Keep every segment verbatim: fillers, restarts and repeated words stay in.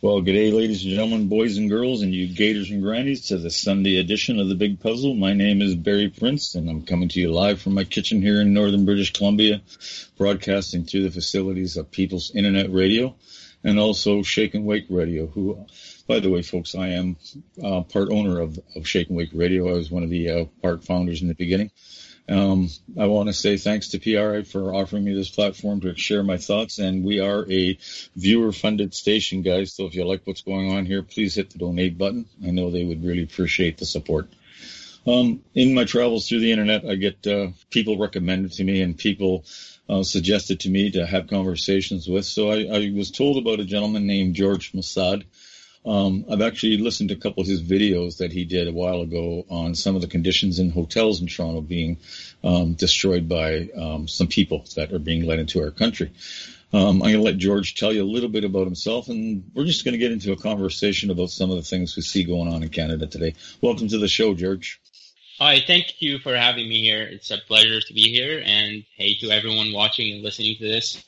Well, good day, ladies and gentlemen, boys and girls, and you gators and grannies, to the Sunday edition of The Big Puzzle. My name is Barry Prince, and I'm coming to you live from my kitchen here in northern British Columbia, broadcasting through the facilities of People's Internet Radio and also Shake and Wake Radio, who, by the way, folks, I am uh, part owner of, of Shake and Wake Radio. I was one of the uh, part founders in the beginning. Um, I want to say thanks to P R I for offering me this platform to share my thoughts, and we are a viewer-funded station, guys, so if you like what's going on here, please hit the donate button. I know they would really appreciate the support. Um, in my travels through the internet, I get uh, people recommended to me and people uh, suggested to me to have conversations with, so I, I was told about a gentleman named George Mossad. Um, I've actually listened to a couple of his videos that he did a while ago on some of the conditions in hotels in Toronto being um, destroyed by um, some people that are being let into our country. Um, I'm going to let George tell you a little bit about himself, and we're just going to get into a conversation about some of the things we see going on in Canada today. Welcome to the show, George. Hi, thank you for having me here. It's a pleasure to be here, and hey to everyone watching and listening to this.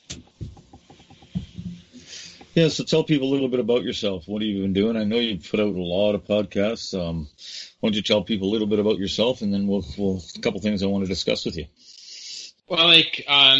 Yeah, so tell people a little bit about yourself. What have you been doing? I know you've put out a lot of podcasts. Um, why don't you tell people a little bit about yourself, and then we'll, we'll a couple things I want to discuss with you. Well, like, um,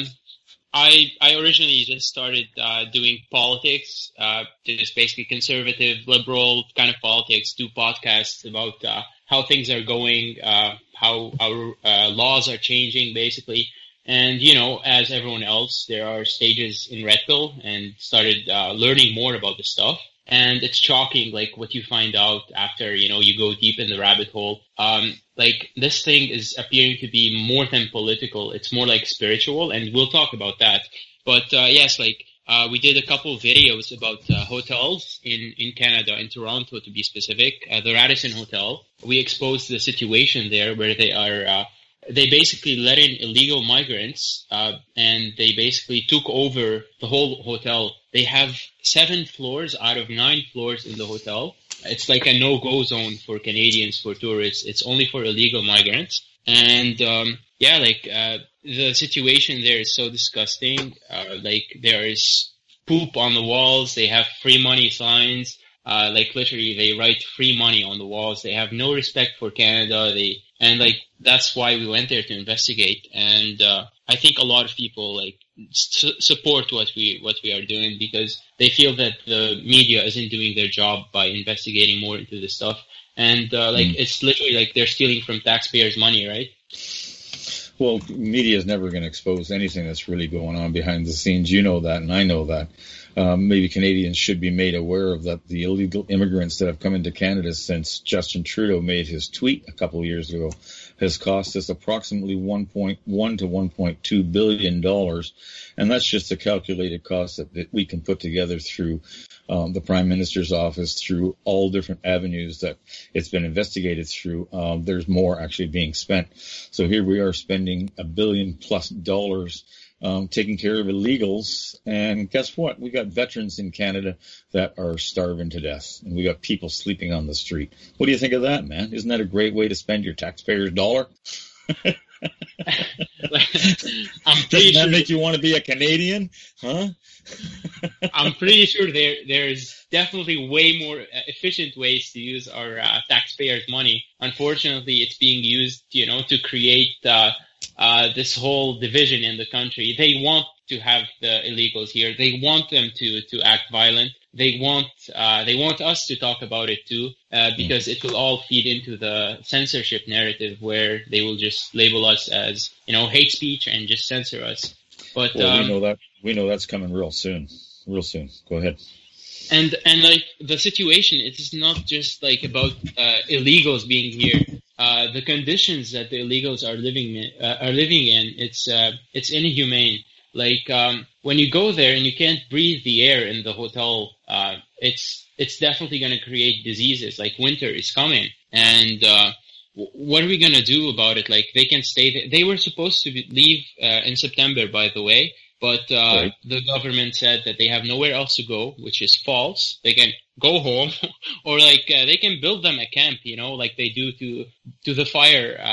I I originally just started uh, doing politics, uh, just basically conservative, liberal kind of politics, do podcasts about uh, how things are going, uh, how our uh, laws are changing, basically. And, you know, as everyone else, there are stages in Red Pill, and started uh, learning more about the stuff. And it's shocking, like, what you find out after, you know, you go deep in the rabbit hole. Um, like, this thing is appearing to be more than political. It's more like spiritual, and we'll talk about that. But, uh, yes, like, uh, we did a couple of videos about uh, hotels in, in Canada, in Toronto to be specific, uh, the Radisson Hotel. We exposed the situation there where they are... Uh, They basically let in illegal migrants, uh, and they basically took over the whole hotel. They have seven floors out of nine floors in the hotel. It's like a no-go zone for Canadians, for tourists. It's only for illegal migrants. And, um, yeah, like, uh, the situation there is so disgusting. Uh, like, there is poop on the walls. They have free money signs. Uh, like, literally, they write free money on the walls. They have no respect for Canada. They, and, like, that's why we went there to investigate. And, uh, I think a lot of people, like, su- support what we, what we are doing, because they feel that the media isn't doing their job by investigating more into this stuff. And, uh, like, mm. it's literally like they're stealing from taxpayers' money, right? Well, media is never going to expose anything that's really going on behind the scenes. You know that, and I know that. Um, maybe Canadians should be made aware of that. The illegal immigrants that have come into Canada since Justin Trudeau made his tweet a couple of years ago has cost us approximately one point one to one point two billion dollars. And that's just the calculated cost that, that we can put together through um, the Prime Minister's office, through all different avenues that it's been investigated through. Um, there's more actually being spent. So here we are spending a billion plus dollars Um, taking care of illegals, and guess what? We got veterans in Canada that are starving to death, and we got people sleeping on the street. What do you think of that, man? Isn't that a great way to spend your taxpayers' dollar? I'm Doesn't that sure make you want to be a Canadian? Huh? I'm pretty sure there there's definitely way more efficient ways to use our uh, taxpayers' money. Unfortunately, it's being used, you know, to create uh, uh, this whole division in the country. They want to have the illegals here. They want them to to act violent. They want uh, they want us to talk about it too, uh, because it will all feed into the censorship narrative, where they will just label us as, you know, hate speech and just censor us. But well, um, we know that we know that's coming real soon, real soon. Go ahead. And and like the situation, it is not just like about uh, illegals being here. Uh, the conditions that the illegals are living in, uh, are living in, it's uh, it's inhumane. Like um, when you go there and you can't breathe the air in the hotel, uh, it's it's definitely going to create diseases. Like winter is coming, and uh, w- what are we going to do about it? Like they can stay there. They were supposed to be, leave uh, in September, by the way, but uh, right. The government said that they have nowhere else to go, which is false. They can go home, or like uh, they can build them a camp, you know, like they do to to the fire uh,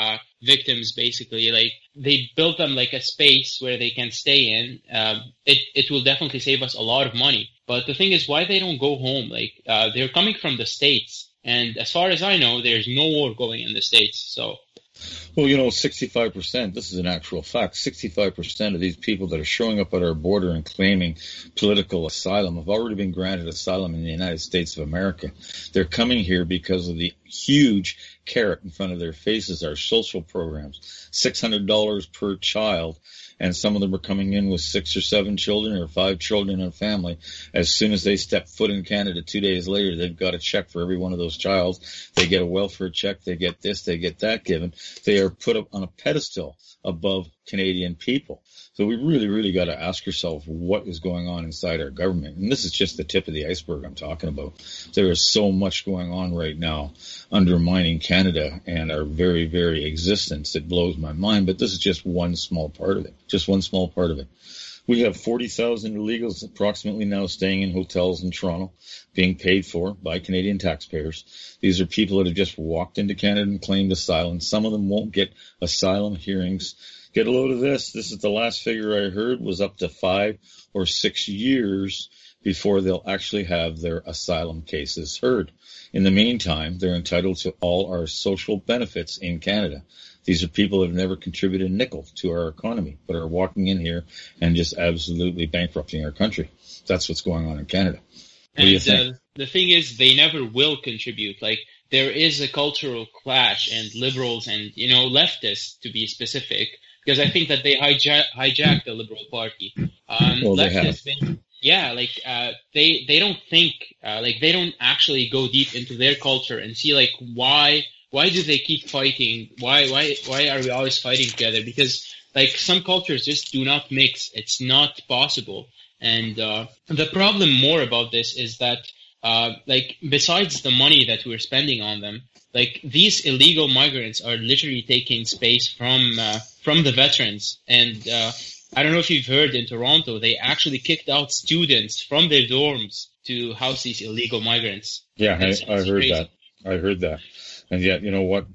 victims, basically. Like, they built them like a space where they can stay in. Uh, it, it will definitely save us a lot of money. But the thing is, why they don't go home? Like, uh, they're coming from the States. And as far as I know, there's no war going in the States. So, well, you know, sixty-five percent, this is an actual fact, sixty-five percent of these people that are showing up at our border and claiming political asylum have already been granted asylum in the United States of America. They're coming here because of the huge carrot in front of their faces, our social programs, six hundred dollars per child. And some of them are coming in with six or seven children or five children in a family. As soon as they step foot in Canada, two days later, they've got a check for every one of those child. They get a welfare check. They get this. They get that given. They are put up on a pedestal above Canadian people. So we really, really got to ask ourselves what is going on inside our government. And this is just the tip of the iceberg I'm talking about. There is so much going on right now undermining Canada and our very, very existence. It blows my mind, but this is just one small part of it. Just one small part of it. We have forty thousand illegals approximately now staying in hotels in Toronto, being paid for by Canadian taxpayers. These are people that have just walked into Canada and claimed asylum. Some of them won't get asylum hearings. Get a load of this. This is the last figure I heard was up to five or six years before they'll actually have their asylum cases heard. In the meantime, they're entitled to all our social benefits in Canada. These are people that have never contributed a nickel to our economy, but are walking in here and just absolutely bankrupting our country. That's what's going on in Canada. What and do you think? Uh, the thing is, they never will contribute. Like, there is a cultural clash, and liberals and, you know, leftists, to be specific, because I think that they hijack, hijacked the Liberal Party. Um, Well, they have. leftists, they, yeah, like, uh, they, they don't think, uh, like, they don't actually go deep into their culture and see, like, why, why do they keep fighting? Why, why, why are we always fighting together? Because, like, some cultures just do not mix. It's not possible. And, uh, the problem more about this is that, uh, like, besides the money that we're spending on them, like, these illegal migrants are literally taking space from, uh, from the veterans. And, uh, I don't know if you've heard, in Toronto, they actually kicked out students from their dorms to house these illegal migrants. Yeah, I, It's- I it's heard crazy. that. I heard that. And yet, you know what?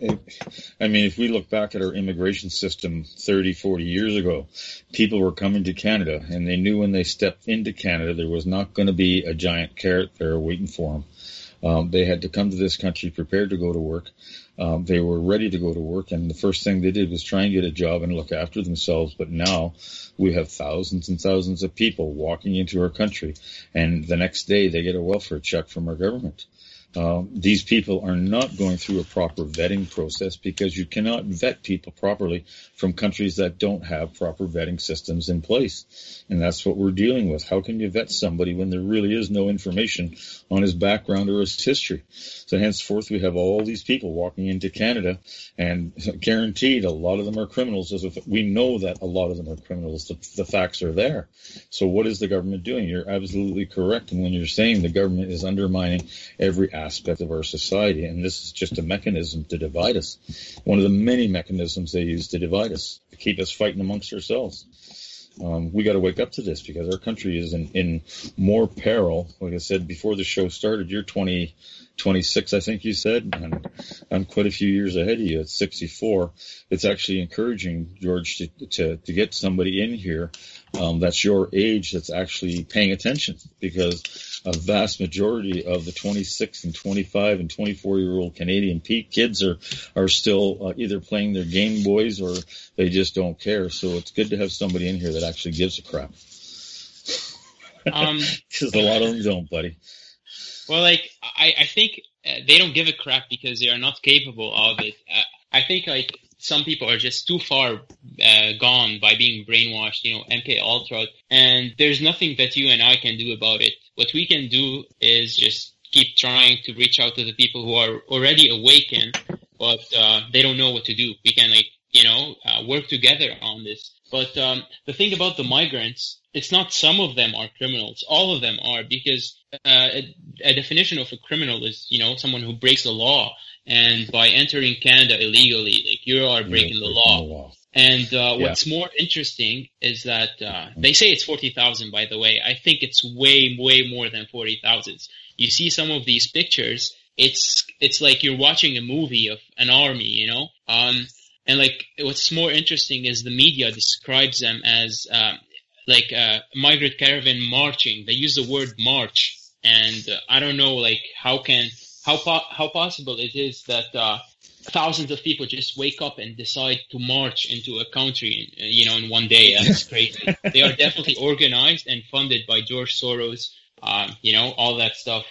I mean, if we look back at our immigration system thirty, forty years ago, people were coming to Canada, and they knew when they stepped into Canada there was not going to be a giant carrot there waiting for them. Um, they had to come to this country prepared to go to work. Um, they were ready to go to work, and the first thing they did was try and get a job and look after themselves. But now we have thousands and thousands of people walking into our country, and the next day they get a welfare check from our government. Um, these people are not going through a proper vetting process because you cannot vet people properly from countries that don't have proper vetting systems in place. And that's what we're dealing with. How can you vet somebody when there really is no information on his background or his history? So henceforth, we have all these people walking into Canada, and guaranteed a lot of them are criminals. As if we know that a lot of them are criminals. The, the facts are there. So what is the government doing? You're absolutely correct. And when you're saying the government is undermining every aspect of our society, and this is just a mechanism to divide us. One of the many mechanisms they use to divide us, to keep us fighting amongst ourselves. Um, we got to wake up to this because our country is in, in more peril. Like I said before the show started, you're twenty, twenty-six, I think you said, and I'm quite a few years ahead of you at sixty-four. It's actually encouraging, George, to, to, to get somebody in here um, that's your age that's actually paying attention, because a vast majority of the twenty-six and twenty-five and twenty-four year old Canadian kids are, are still uh, either playing their Game Boys or they just don't care. So it's good to have somebody in here that actually gives a crap. Um, Because a lot of them don't, buddy. Well, like, I, I think uh, they don't give a crap because they are not capable of it. Uh, I think, like, some people are just too far uh, gone by being brainwashed, you know, M K Ultra, and there's nothing that you and I can do about it. What we can do is just keep trying to reach out to the people who are already awakened, but uh, they don't know what to do. We can, like, you know, uh, work together on this. But um, the thing about the migrants, it's not some of them are criminals. All of them are, because uh, a, a definition of a criminal is, you know, someone who breaks the law. And by entering Canada illegally, like, you are breaking You're the breaking law. the law. And uh, Yeah. what's more interesting is that uh, they say it's forty thousand, by the way. I think it's way, way more than forty thousand. You see some of these pictures, it's it's like you're watching a movie of an army, you know? Um, and like what's more interesting is the media describes them as um, like a migrant caravan marching. They use the word march, and uh, I don't know like how can how po- how possible it is that uh, thousands of people just wake up and decide to march into a country, in, you know, in one day. That's crazy. They are definitely organized and funded by George Soros, um, you know, all that stuff.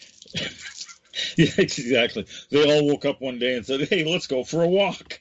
Yeah, exactly. They all woke up one day and said, hey, let's go for a walk.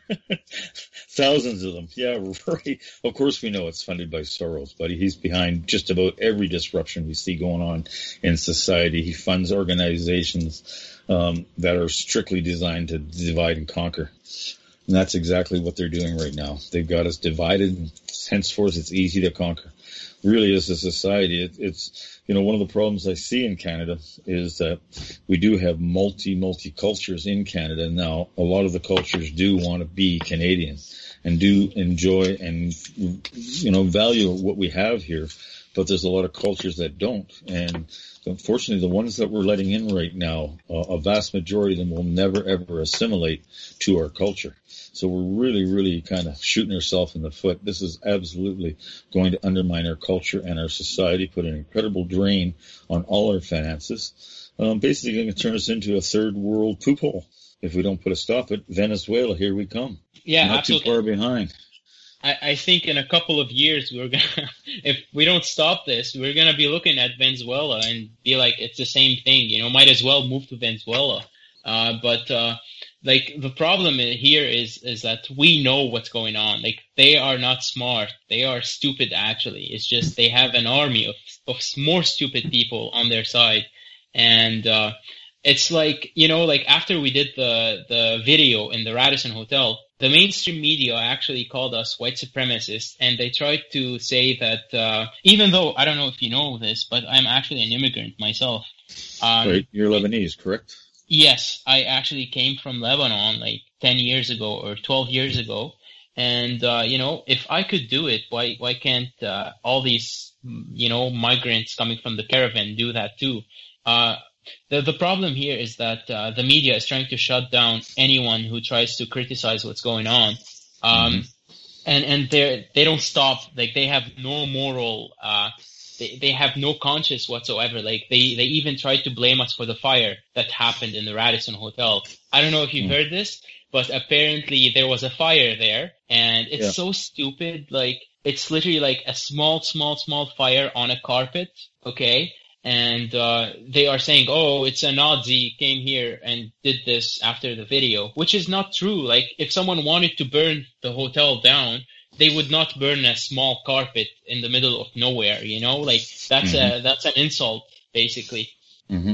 Thousands of them. Yeah, right. Of course we know it's funded by Soros, but he's behind just about every disruption we see going on in society. He funds organizations um, that are strictly designed to divide and conquer. And that's exactly what they're doing right now. They've got us divided. Henceforth, it's easy to conquer. Really, as a society, it, it's, you know, one of the problems I see in Canada is that we do have multi, multi cultures in Canada. Now, a lot of the cultures do want to be Canadian and do enjoy and, you know, value what we have here. But there's a lot of cultures that don't. And unfortunately, the ones that we're letting in right now, uh, a vast majority of them will never, ever assimilate to our culture. So we're really, really kind of shooting ourselves in the foot. This is absolutely going to undermine our culture and our society, put an incredible drain on all our finances. Um, basically going to turn us into a third world poop hole. If we don't put a stop it, Venezuela, here we come. Yeah, Not absolutely. too far behind. I, I think in a couple of years, we're gonna, if we don't stop this, we're gonna be looking at Venezuela and be like, it's the same thing, you know, might as well move to Venezuela. Uh, but, uh, like, the problem here is, is that we know what's going on. Like, they are not smart. They are stupid, actually. It's just they have an army of, of more stupid people on their side. And, uh, it's like, you know, like after we did the, the video in the Radisson Hotel, the mainstream media actually called us white supremacists, and they tried to say that, uh, even though, I don't know if you know this, but I'm actually an immigrant myself. Um, Right, you're Lebanese, correct? Yes, I actually came from Lebanon like ten years ago or twelve years ago. And, uh, you know, if I could do it, why, why can't, uh, all these, you know, migrants coming from the caravan do that too? Uh, The the problem here is that uh, the media is trying to shut down anyone who tries to criticize what's going on, um, mm-hmm. and and they they don't stop. Like they have no moral, uh, they they have no conscience whatsoever. Like they they even tried to blame us for the fire that happened in the Radisson Hotel. I don't know if you've mm-hmm. heard this, but apparently there was a fire there, and it's yeah. so stupid. Like it's literally like a small small small fire on a carpet. Okay. And uh, they are saying, oh, it's a Nazi came here and did this after the video, which is not true. Like, if someone wanted to burn the hotel down, they would not burn a small carpet in the middle of nowhere, you know? Like, that's mm-hmm. a that's an insult, basically. Mm-hmm.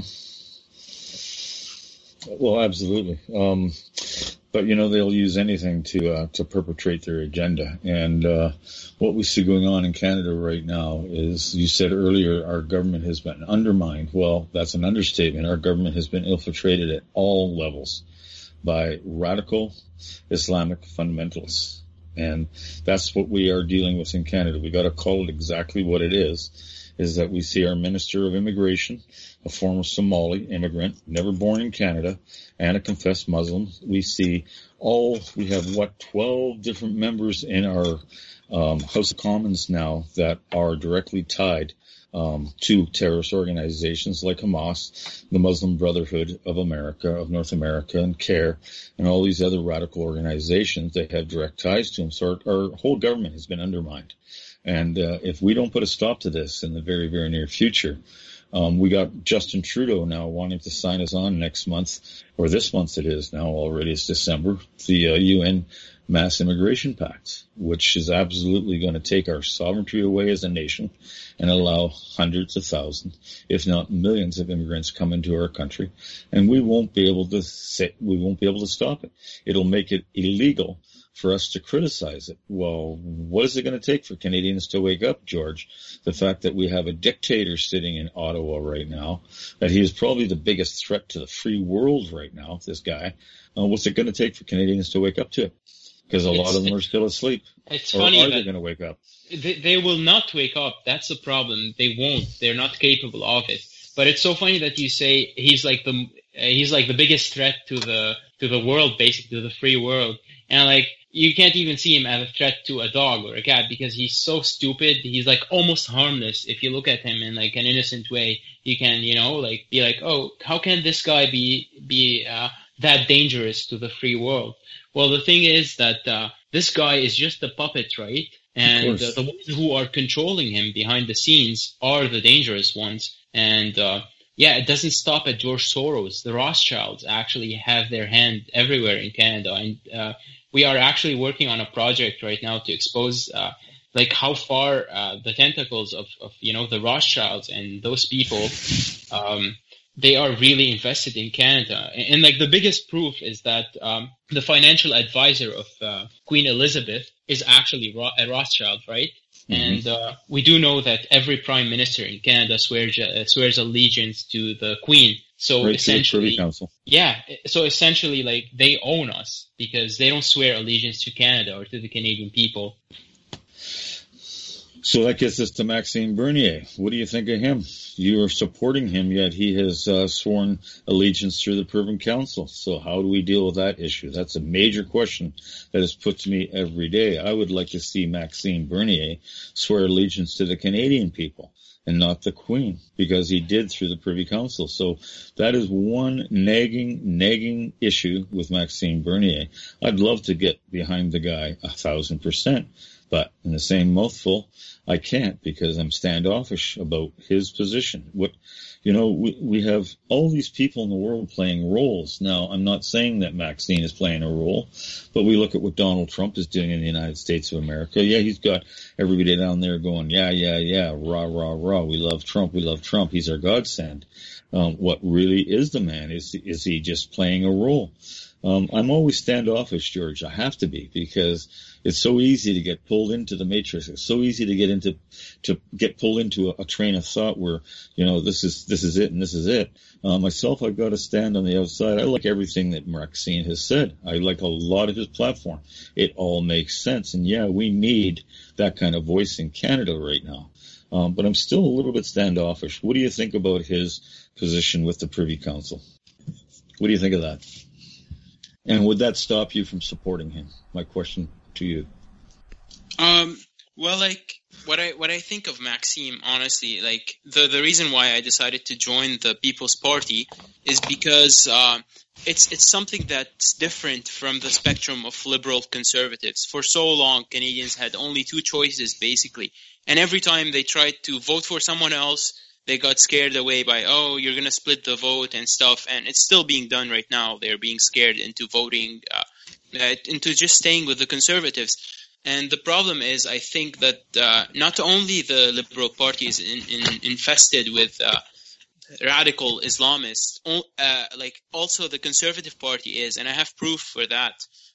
Well, absolutely. Um, but, you know, they'll use anything to uh, to perpetrate their agenda. And uh, what we see going on in Canada right now is, you said earlier, our government has been undermined. Well, that's an understatement. Our government has been infiltrated at all levels by radical Islamic fundamentalists. And that's what we are dealing with in Canada. We got to call it exactly what it is, is that we see our Minister of Immigration, a former Somali immigrant, never born in Canada, and a confessed Muslim. We see all, we have what, twelve different members in our um, House of Commons now that are directly tied um, to terrorist organizations like Hamas, the Muslim Brotherhood of America, of North America, and CARE, and all these other radical organizations. They have direct ties to them. So our, our whole government has been undermined. And uh, if we don't put a stop to this in the very, very near future, um, we got Justin Trudeau now wanting to sign us on next month, or this month it is now already, it's December, the uh, U N Mass Immigration Pact, which is absolutely going to take our sovereignty away as a nation and allow hundreds of thousands, if not millions of immigrants come into our country. And we won't be able to sit, we won't be able to stop it. It'll make it illegal for us to criticize it. Well, what is it going to take for Canadians to wake up, George? The fact that we have a dictator sitting in Ottawa right now, that he is probably the biggest threat to the free world right now, this guy. Uh, what's it going to take for Canadians to wake up to it? Because a it's, lot of them are still asleep. It's or funny are they going to wake up? They, they will not wake up. That's the problem. They won't. They're not capable of it. But it's so funny that you say he's like the he's like the biggest threat to the to the world, basically to the free world. And like, you can't even see him as a threat to a dog or a cat because he's so stupid. He's like almost harmless. If you look at him in like an innocent way, you can, you know, like be like, oh, how can this guy be, be, uh, that dangerous to the free world? Well, the thing is that, uh, this guy is just a puppet, right? And uh, the ones who are controlling him behind the scenes are the dangerous ones. And, uh, yeah, it doesn't stop at George Soros. The Rothschilds actually have their hand everywhere in Canada. And, uh, we are actually working on a project right now to expose, uh, like how far, uh, the tentacles of, of, you know, the Rothschilds and those people, um, they are really invested in Canada. And, and like the biggest proof is that, um, the financial advisor of, uh, Queen Elizabeth is actually Ro- a Rothschild, right? Mm-hmm. And, uh, we do know that every prime minister in Canada swears, uh, swears allegiance to the Queen. So right, essentially, Council. yeah, so essentially, like, they own us because they don't swear allegiance to Canada or to the Canadian people. So that gets us to Maxime Bernier. What do you think of him? You are supporting him, yet he has uh, sworn allegiance through the Privy Council. So how do we deal with that issue? That's a major question that is put to me every day. I would like to see Maxime Bernier swear allegiance to the Canadian people and not the Queen, because he did through the Privy Council. So that is one nagging, nagging issue with Maxime Bernier. I'd love to get behind the guy a thousand percent, but in the same mouthful, I can't because I'm standoffish about his position. What, you know, we, we have all these people in the world playing roles. Now, I'm not saying that Maxine is playing a role, but we look at what Donald Trump is doing in the United States of America. Yeah, he's got everybody down there going, yeah, yeah, yeah, rah, rah, rah. We love Trump. We love Trump. He's our godsend. Um, what really is the man? Is, is he just playing a role? Um, I'm always standoffish, George. I have to be, because it's so easy to get pulled into the matrix. It's so easy to get into, to get pulled into a, a train of thought where, you know, this is, this is it and this is it. Uh, myself, I've got to stand on the outside. I like everything that Maxine has said. I like a lot of his platform. It all makes sense. And yeah, we need that kind of voice in Canada right now. Um, but I'm still a little bit standoffish. What do you think about his position with the Privy Council? What do you think of that? And would that stop you from supporting him? My question to you. Um, well, like, what I what I think of Maxime, honestly, like, the, the reason why I decided to join the People's Party is because uh, it's it's something that's different from the spectrum of liberal conservatives. For so long, Canadians had only two choices, basically. And every time they tried to vote for someone else, they got scared away by, oh, you're going to split the vote and stuff. And it's still being done right now. They're being scared into voting, uh, uh, into just staying with the conservatives. And the problem is, I think that uh, not only the Liberal Party is in, in, infested with uh, radical Islamists, uh, like also the Conservative Party is. And I have proof for that.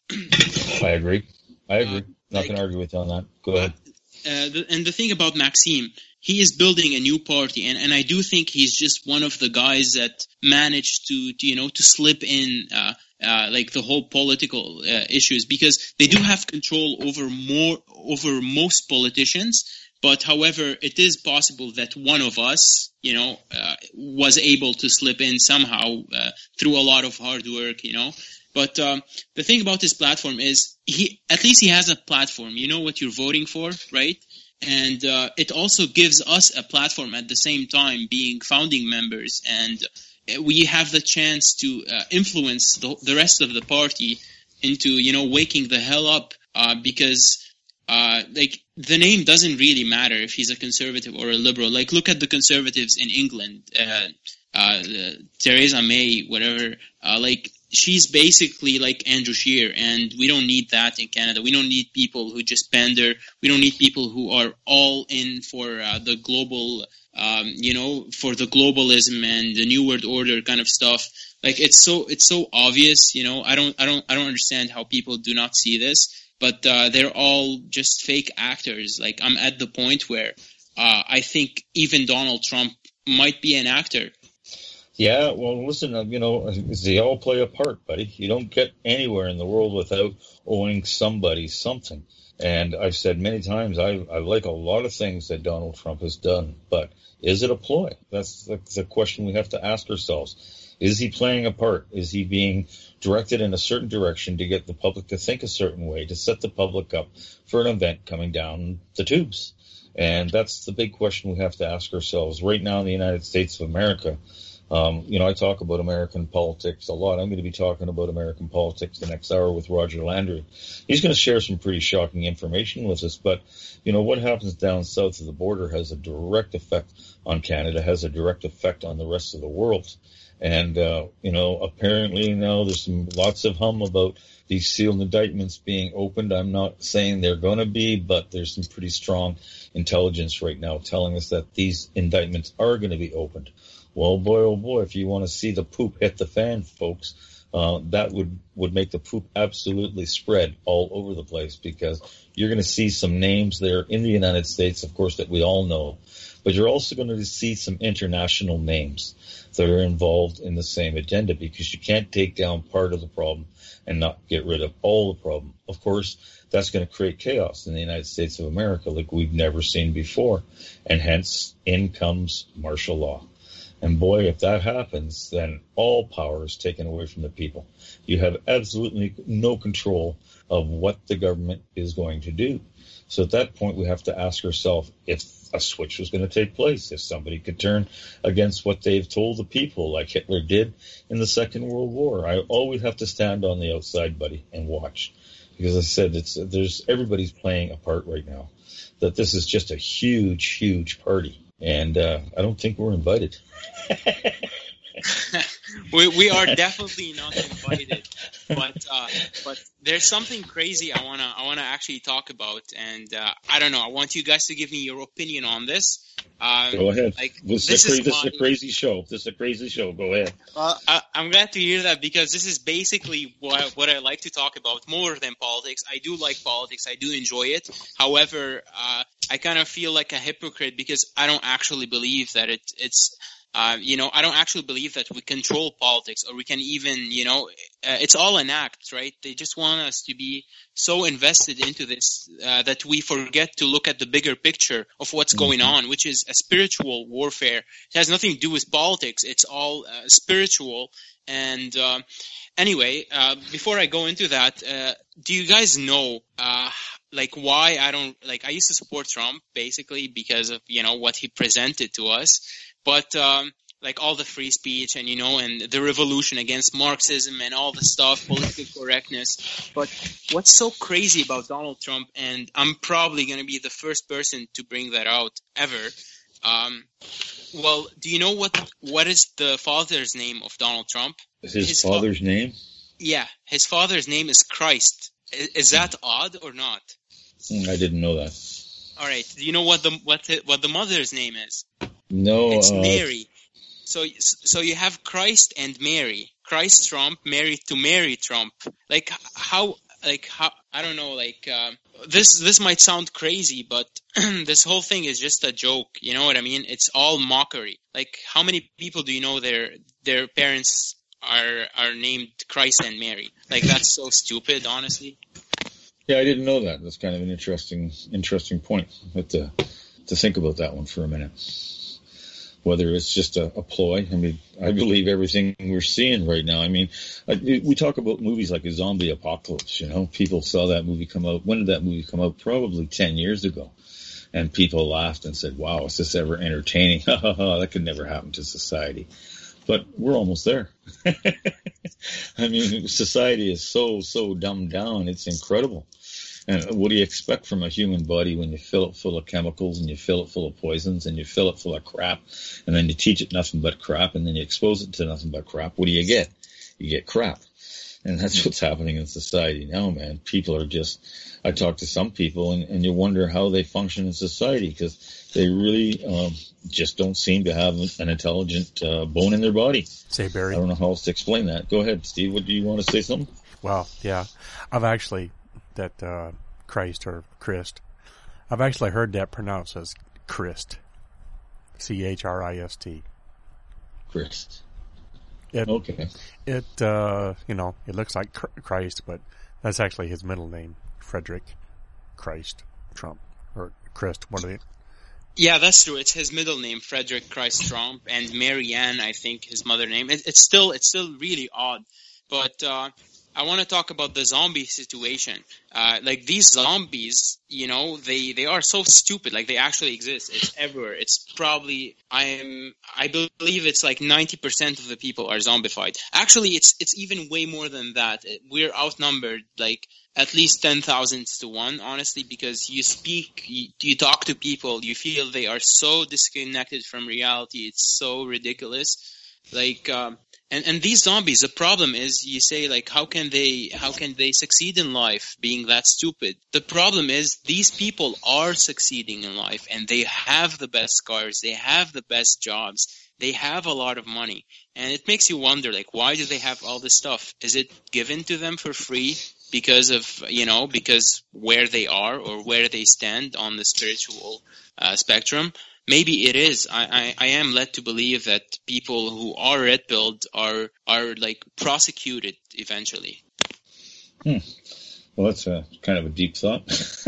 I agree. I agree. Uh, Not like, going to argue with you on that. Go ahead. Uh, the, and the thing about Maxime, he is building a new party, and, and I do think he's just one of the guys that managed to, to you know, to slip in, uh, uh, like the whole political uh, issues, because they do have control over more, over most politicians. But however, it is possible that one of us, you know, uh, was able to slip in somehow uh, through a lot of hard work, you know. But um, the thing about this platform is, he at least he has a platform. You know what you're voting for, right? And uh, it also gives us a platform at the same time, being founding members, and we have the chance to uh, influence the, the rest of the party into, you know, waking the hell up, uh, because uh, like the name doesn't really matter if he's a conservative or a liberal. Like, look at the conservatives in England, uh, uh, Theresa May, whatever, uh, like. She's basically like Andrew Scheer, and we don't need that in Canada. We don't need people who just pander. We don't need people who are all in for uh, the global, um, you know, for the globalism and the New World Order kind of stuff. Like, it's so it's so obvious, you know. I don't I don't I don't understand how people do not see this, but uh, they're all just fake actors. Like, I'm at the point where uh, I think even Donald Trump might be an actor. Yeah, well, listen, you know, they all play a part, buddy. You don't get anywhere in the world without owing somebody something. And I've said many times, I, I like a lot of things that Donald Trump has done, but is it a ploy? That's the, the question we have to ask ourselves. Is he playing a part? Is he being directed in a certain direction to get the public to think a certain way, to set the public up for an event coming down the tubes? And that's the big question we have to ask ourselves. Right now in the United States of America, um, you know, I talk about American politics a lot. I'm going to be talking about American politics the next hour with Roger Landry. He's going to share some pretty shocking information with us. But, you know, what happens down south of the border has a direct effect on Canada, has a direct effect on the rest of the world. And, uh, you know, apparently now there's some lots of hum about these sealed indictments being opened. I'm not saying they're going to be, but there's some pretty strong intelligence right now telling us that these indictments are going to be opened. Well, boy, oh boy, if you want to see the poop hit the fan, folks, uh, that would, would make the poop absolutely spread all over the place, because you're going to see some names there in the United States, of course, that we all know. But you're also going to see some international names that are involved in the same agenda, because you can't take down part of the problem and not get rid of all the problem. Of course, that's going to create chaos in the United States of America like we've never seen before. And hence, in comes martial law. And boy, if that happens, then all power is taken away from the people. You have absolutely no control of what the government is going to do. So at that point, we have to ask ourselves if a switch was going to take place, if somebody could turn against what they've told the people, like Hitler did in the Second World War. I always have to stand on the outside, buddy, and watch. Because I said, it's there's everybody's playing a part right now. That this is just a huge, huge party. And uh, I don't think we're invited. we we are definitely not invited, but uh, but there's something crazy I wanna I wanna actually talk about, and uh, I don't know. I want you guys to give me your opinion on this. Uh, Go ahead. Like, this, this, is, is, this my, is a crazy show. This is a crazy show. Go ahead. Uh, I, I'm glad to hear that, because this is basically what what I like to talk about more than politics. I do like politics. I do enjoy it. However, uh, I kind of feel like a hypocrite because I don't actually believe that it it's. Uh, you know, I don't actually believe that we control politics, or we can even, you know, uh, it's all an act, right? They just want us to be so invested into this uh, that we forget to look at the bigger picture of what's mm-hmm. going on, which is a spiritual warfare. It has nothing to do with politics. It's all uh, spiritual. And uh, anyway, uh, before I go into that, uh, do you guys know, uh, like, why I don't, like, I used to support Trump, basically, because of, you know, what he presented to us. But, um, like, all the free speech and, you know, and the revolution against Marxism and all the stuff, political correctness. But what's so crazy about Donald Trump, and I'm probably going to be the first person to bring that out ever. Um, well, do you know what what is the father's name of Donald Trump? His, his father's fa- name? Yeah, his father's name is Christ. Is, is that odd or not? I didn't know that. All right. Do you know what the what the, what the mother's name is? No, it's uh, Mary. So, so you have Christ and Mary. Christ Trump married to Mary Trump. Like how? Like how? I don't know. Like uh, this. This might sound crazy, but this whole thing is just a joke. You know what I mean? It's all mockery. Like, how many people do you know their their parents are are named Christ and Mary? Like, that's so stupid, honestly. Yeah, I didn't know that. That's kind of an interesting interesting point. I have to to think about that one for a minute. Whether it's just a, a ploy. I mean, I believe everything we're seeing right now. I mean, I, we talk about movies like a zombie apocalypse, you know. People saw that movie come out. When did that movie come out? Probably ten years ago. And people laughed and said, wow, is this ever entertaining? That could never happen to society. But we're almost there. I mean, society is so, so dumbed down. It's incredible. And what do you expect from a human body when you fill it full of chemicals and you fill it full of poisons and you fill it full of crap and then you teach it nothing but crap and then you expose it to nothing but crap? What do you get? You get crap. And that's what's happening in society now, man. People are just, I talk to some people and, and you wonder how they function in society because they really um, just don't seem to have an intelligent uh, bone in their body. Say, Barry. I don't know how else to explain that. Go ahead, Steve. What do you want to say something? Well, yeah. I've actually... that uh, Christ or Christ. I've actually heard that pronounced as Christ. C H R I S T. Christ. It, okay. It, uh, you know, it looks like Christ, but that's actually his middle name, Frederick Christ Trump or Christ. What are they? Yeah, that's true. It's his middle name, Frederick Christ Trump, and Marianne, I think, his mother name. It, it's still it's still really odd. But uh, I want to talk about the zombie situation. Uh, like these zombies, you know, they, they are so stupid. Like they actually exist. It's everywhere. It's probably I'm I believe it's like ninety percent of the people are zombified. Actually, it's it's even way more than that. We're outnumbered like at least ten thousand to one, honestly, because you speak, you, you talk to people, you feel they are so disconnected from reality. It's so ridiculous. Like, um, and, and these zombies, the problem is you say like, how can they, how can they succeed in life being that stupid? The problem is these people are succeeding in life and they have the best cars. They have the best jobs. They have a lot of money. And it makes you wonder, like, why do they have all this stuff? Is it given to them for free? Because of, you know, because where they are or where they stand on the spiritual uh, spectrum. Maybe it is. I, I, I am led to believe that people who are red-pilled are, are like, prosecuted eventually. Hmm. Well, that's a kind of a deep thought.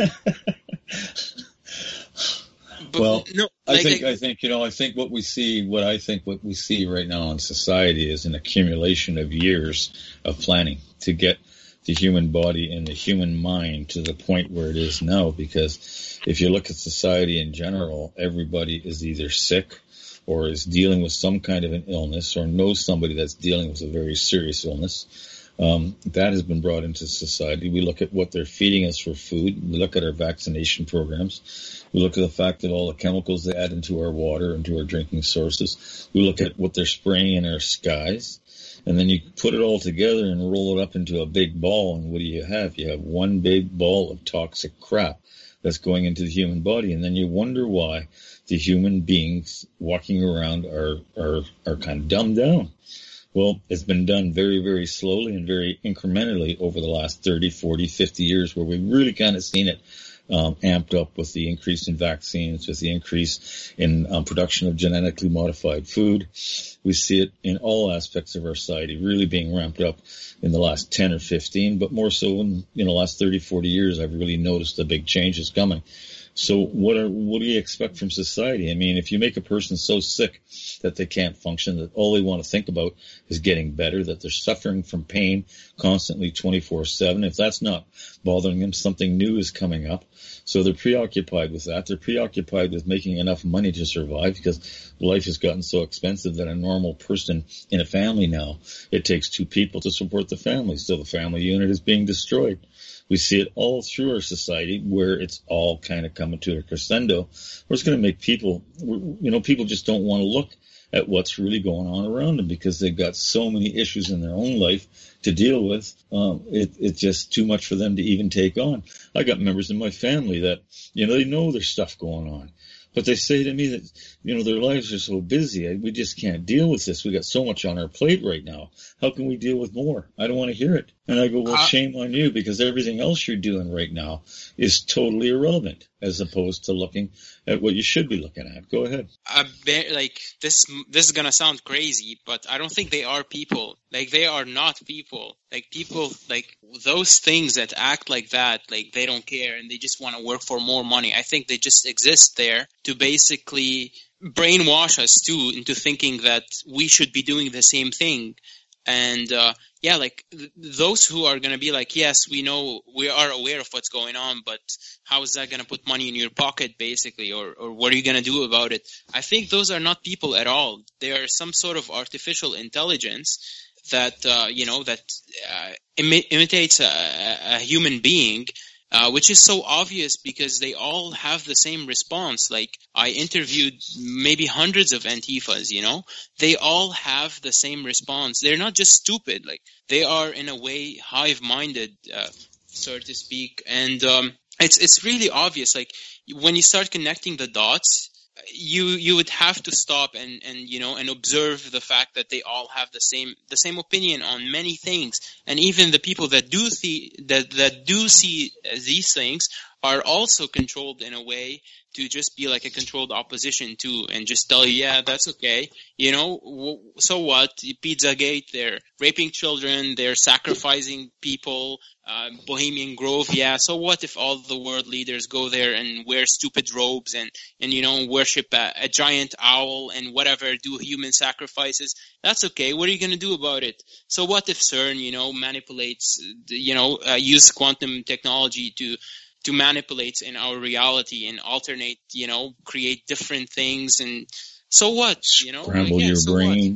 But well, no, I like, think like, I think you know I think what we see what I think what we see right now in society is an accumulation of years of planning to get the human body and the human mind to the point where it is now. Because if you look at society in general, everybody is either sick or is dealing with some kind of an illness or knows somebody that's dealing with a very serious illness. Um, that has been brought into society. We look at what they're feeding us for food. We look at our vaccination programs. We look at the fact that all the chemicals they add into our water, into our drinking sources. We look at what they're spraying in our skies. And then you put it all together and roll it up into a big ball, and what do you have? You have one big ball of toxic crap that's going into the human body, and then you wonder why the human beings walking around are are, are kind of dumbed down. Well, it's been done very, very slowly and very incrementally over the last thirty, forty, fifty years, where we've really kind of seen it um, amped up with the increase in vaccines, with the increase in um, production of genetically modified food. We see it in all aspects of our society really being ramped up in the last ten or fifteen, but more so in you know, the last thirty, forty years, I've really noticed the big changes coming. So what are, what do you expect from society? I mean, if you make a person so sick that they can't function, that all they want to think about is getting better, that they're suffering from pain constantly twenty-four seven, if that's not bothering them, something new is coming up. So they're preoccupied with that. They're preoccupied with making enough money to survive, because life has gotten so expensive that a normal person in a family now, it takes two people to support the family. So the family unit is being destroyed. We see it all through our society, where it's all kind of coming to a crescendo, where it's going to make people, you know, people just don't want to look at what's really going on around them, because they've got so many issues in their own life to deal with. Um, it, it's just too much for them to even take on. I got members in my family that, you know, they know there's stuff going on, but they say to me that, you know, their lives are so busy. We just can't deal with this. We got so much on our plate right now. How can we deal with more? I don't want to hear it. And I go, well, shame on you, because everything else you're doing right now is totally irrelevant, as opposed to looking at what you should be looking at. Go ahead. I bet, like, this, this is gonna sound crazy, but I don't think they are people. Like, they are not people. Like, people, like, those things that act like that, like, they don't care and they just want to work for more money. I think they just exist there to basically brainwash us, too, into thinking that we should be doing the same thing. And, uh, yeah, like, th- those who are going to be like, yes, we know, we are aware of what's going on, but how is that going to put money in your pocket, basically, or, or what are you going to do about it? I think those are not people at all. They are some sort of artificial intelligence that, uh, you know, that uh, imi- imitates a, a human being, uh, which is so obvious because they all have the same response. Like, I interviewed maybe hundreds of Antifas, you know, they all have the same response. They're not just stupid, like, they are in a way hive-minded, uh, so to speak. And um, it's it's really obvious. Like, when you start connecting the dots, you you would have to stop and, and you know and observe the fact that they all have the same the same opinion on many things, and even the people that do see that that do see these things are also controlled in a way to just be like a controlled opposition to, and just tell you, yeah, that's okay. You know, w- so what? Pizzagate, they're raping children, they're sacrificing people, uh, Bohemian Grove, yeah, so what if all the world leaders go there and wear stupid robes and, and you know, worship a, a giant owl and whatever, do human sacrifices? That's okay. What are you going to do about it? So what if CERN, you know, manipulates, you know, uh, use quantum technology to to manipulate in our reality and alternate, you know, create different things, and so what, you know? Scramble Again, your so brain.